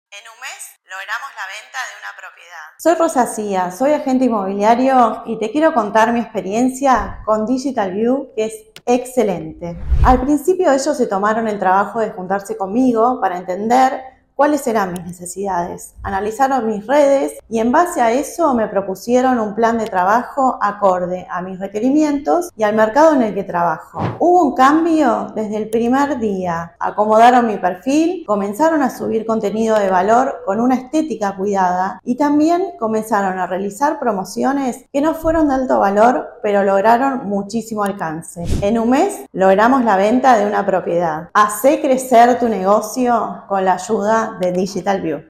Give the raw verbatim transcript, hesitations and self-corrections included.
En un mes logramos la venta de una propiedad. Soy Rosa Cía, soy agente inmobiliario y te quiero contar mi experiencia con Digital View, que es excelente. Al principio ellos se tomaron el trabajo de juntarse conmigo para entender cuáles eran mis necesidades. Analizaron mis redes y en base a eso me propusieron un plan de trabajo acorde a mis requerimientos y al mercado en el que trabajo. Hubo un cambio desde el primer día. Acomodaron mi perfil, comenzaron a subir contenido de valor con una estética cuidada y también comenzaron a realizar promociones que no fueron de alto valor, pero lograron muchísimo alcance. En un mes logramos la venta de una propiedad. Hacé crecer tu negocio con la ayuda de Digital View.